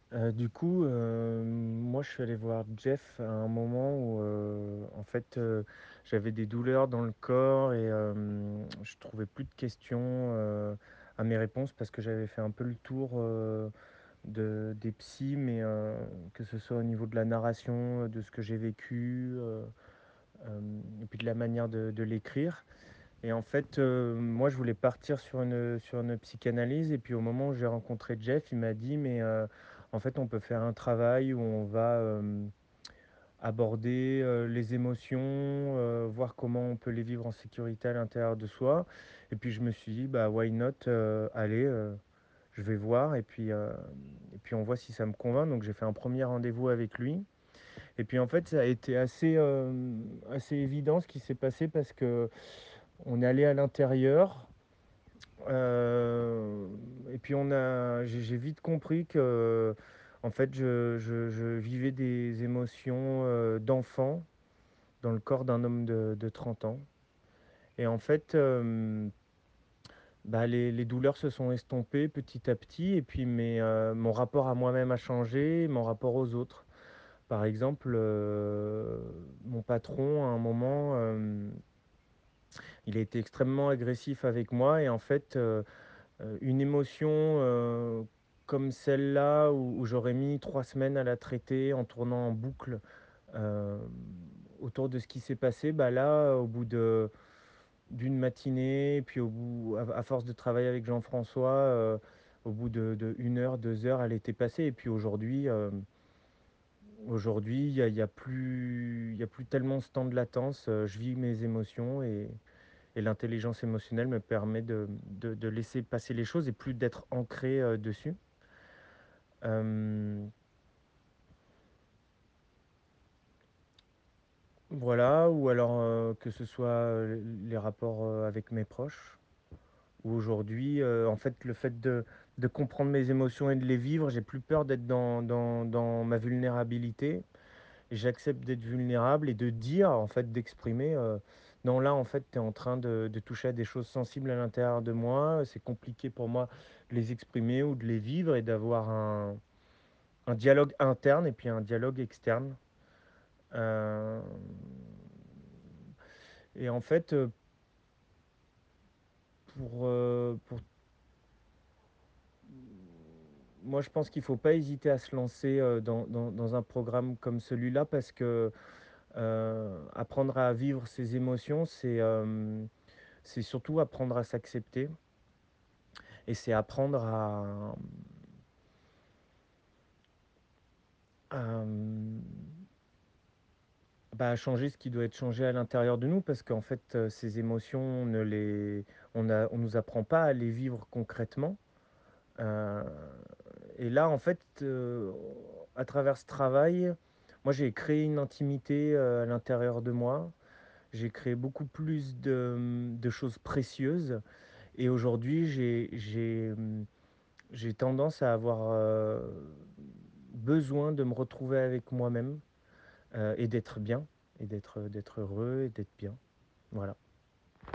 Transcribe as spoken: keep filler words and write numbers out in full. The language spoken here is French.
Heu, du coup, heu, moi, je suis allé voir Jeff à un moment où, heu, en fait, heu, j'avais des douleurs dans le corps et hem, je trouvais plus de questions, heu, à mes réponses parce que j'avais fait un peu le tour, heu, de des psys, mais heu, que ce soit au niveau de la narration, heu, de ce que j'ai vécu, heu, hem et puis de la manière de de l'écrire. Et en fait, heu, moi, je voulais partir sur une, sur une psychanalyse et puis au moment où j'ai rencontré Jeff, il m'a dit: «Mais, heu, en fait, on peut faire un travail où on va, hem, aborder, heu, les émotions, heu, voir comment on peut les vivre en sécurité à l'intérieur de soi». Et puis je me suis dit: «Bah, why not, heu, allez, heu, je vais voir et puis, hem et puis on voit si ça me convainc». Donc j'ai fait un premier rendez-vous avec lui et puis en fait, ça a été assez, hem, assez évident ce qui s'est passé parce qu'on est allé à l'intérieur. Heu et puis on a j'ai j'ai vite compris que, en fait, je je je vivais des émotions, heu, d'enfant dans le corps d'un homme de de trente ans. Et en fait, hem, bah, les les douleurs se sont estompées petit à petit et puis mes, heu, mon rapport à moi-même a changé, mon rapport aux autres. Par exemple, heu, mon patron à un moment, hem, il a été extrêmement agressif avec moi et en fait, heu Heu, une émotion, heu, comme celle-là où où j'aurais mis trois semaines à la traiter en tournant en boucle, hem, autour de ce qui s'est passé, bah, là, au bout de d'une matinée, puis au bout à à force de travailler avec Jean-François, heu, au bout de de une heure, deux heures, elle était passée et puis aujourd'hui, hem, aujourd'hui, il y a il y a plus il y a plus tellement ce temps de latence, heu, je vis mes émotions et et l'intelligence émotionnelle me permet de de de laisser passer les choses et plus d'être ancré, heu, dessus. Hem, voilà, ou alors, heu, que ce soit, heu, les rapports, heu, avec mes proches, où aujourd'hui, heu, en fait, le fait de de comprendre mes émotions et de les vivre, j'ai plus peur d'être dans dans dans ma vulnérabilité. Et j'accepte d'être vulnérable et de dire, en fait, d'exprimer, heu: «Non, là, en fait, tu es en train de de toucher à des choses sensibles à l'intérieur de moi, c'est compliqué pour moi de les exprimer ou de les vivre» et d'avoir un un dialogue interne et puis un dialogue externe. Hem et en fait, heu, pour, heu, pour moi, je pense qu'il faut pas hésiter à se lancer, heu, dans dans dans un programme comme celui-là parce que, heu, apprendre à vivre ses émotions, c'est, hem, c'est surtout apprendre à s'accepter et c'est apprendre à, à, mmh, bah, à changer ce qui doit être changé à l'intérieur de nous parce qu'en fait, heu, ces émotions, on ne les on a on nous apprend pas à les vivre concrètement. Heu et là, en fait, heu, à travers ce travail, moi, j'ai créé une intimité, heu, à l'intérieur de moi. J'ai créé beaucoup plus de, mmh, de choses précieuses et aujourd'hui, j'ai j'ai, mmh, j'ai tendance à avoir, heu, besoin de me retrouver avec moi-même, heu et d'être bien et d'être, d'être heureux et d'être bien. Voilà.